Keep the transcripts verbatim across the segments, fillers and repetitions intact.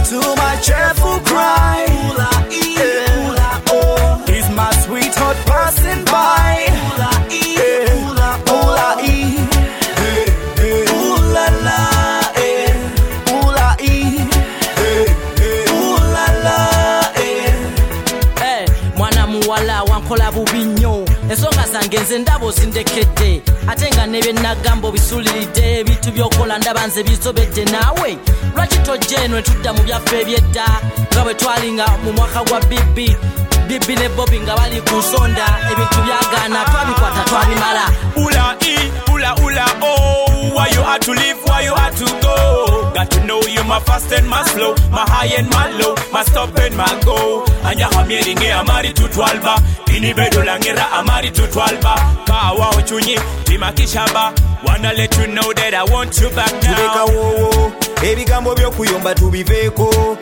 to my cheerful cry. Ula ee, yeah. Ula oh. Is my sweetheart passing by? Ula ee, yeah. Ula ula ee. Hey, hey. Ula la eh. Ula ee. Hey, hey. Ula la eh. Hey, mwana muwala wankola bubinyo. Ensonga zange nze ndabo sindekedde atenga nebe nagambo bisuliride bitu byokola ndabanze bizobedde nawe lwaki tojjenwe tudda mu byaffe byedda nga bwe twalinga mu mwaka gwa bibi bibi ne bobi nga bali ku nsonda ebintu byagana twabikwata twabimala. Ula e, ula ula oh, why you had to live, why you had to go? Got to know you my fast and my slow, my high and my low, my stop and my go. Anja hamiringe amari tutwalba, inibedo langera amari tutwalba. Kawa ochunyi, timakishaba. Wanna let you know that I want you back now. Tuleka wowo, ebigambo byokuyomba tubiveko.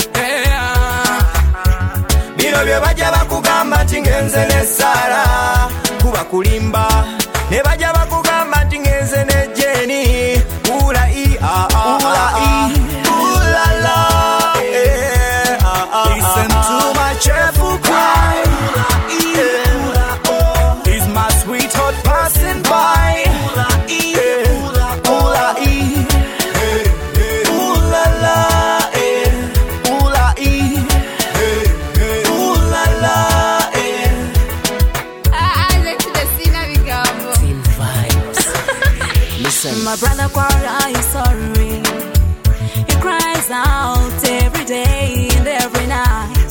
Bino bye bajja bakugamba nti ngenze ne Sara kuba kulimba ne bajja bakugamba nti ngenze ne Jenny. Ula i a a ula i ula la eh a a. Listen to my cheerful cry. Ula i ula oh. Is my sweetheart passing by? Ula i ula ula i hey hey. Ula la eh ula i hey hey. Ula la eh. Ah, I like to see na bigambo. Team vibes. Listen. My brother Kwara is sorry. He cries out every day and every night.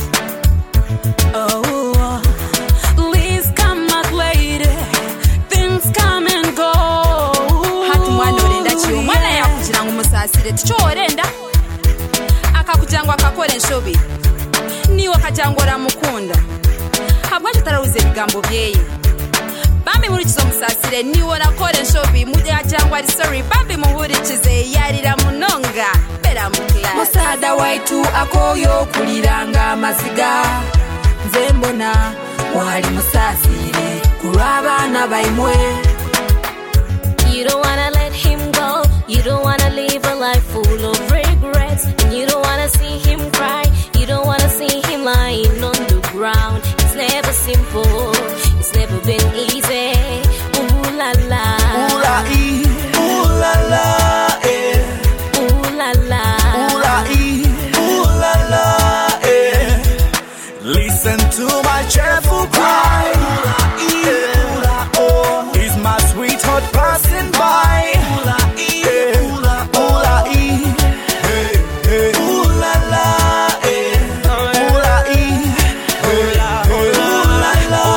Oh, please come back lady. Things come and go. Hatu mwana orenda chiyo mwana yakujira ngo musasire ticho orenda akakujangwa akakora enshobi niwe akajangora mukunda habwa tutarawuze bigambo byeye bambi murikizo musasire niwe nakora enshobi muje ajangwa ari sorry bambi muhurikize yarira munonga bera mukla Musada waitu akoyo kuliranga maziga nze mbona wali musasire kulwabana baimwe. You don't wanna let him go. You don't wanna live a life full of regrets. And you don't wanna see him cry. You don't wanna see him lying on the ground. It's never simple. It's never been easy. Ooh la la. Ula i ula la eh. Ooh la la. Ula i ula la eh. Listen to my cheerful cry. Ula i ula oh. Is my sweetheart passing by? Ula i ula ula i hey hey. Ula la eh. Ula i ula ula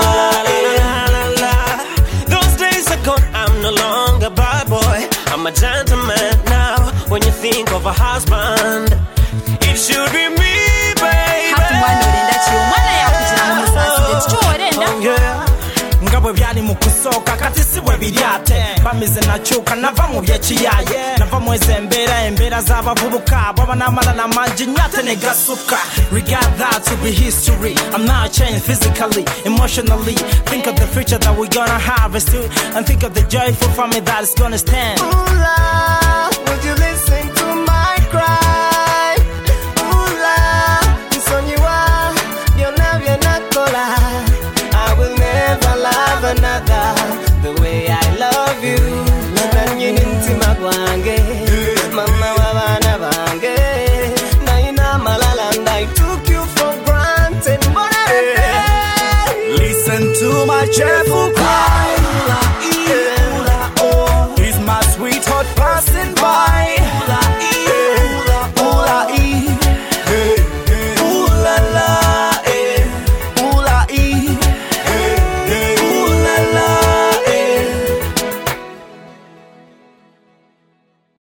la eh. Those days are gone, I'm no longer a bad boy. I'm a gentleman now. When you think of a husband, it should be me, baby. hatu mwana orenda chiyo mwana yakujira ngo musasire ticho orenda Oh, yeah. ngabo byali mu kusoka kati sibwe biryate bamize nacyuka nava mu byekiyaye nava mu ezembera embera z'abavubuka baba namala na manji nyate ne gasuka. Regard that to be history. I'm not changed physically, emotionally. Think of the future that we're gonna have and think of the joyful family that is gonna stand. Ula, would you listen to my cry? Ula, nsonyiwa, byonna byenakola. I will never love another the way I love you. Nanyini ntima gwange, mama w'abaana bange. Nayina malala and I took you for granted. Listen to my cheerful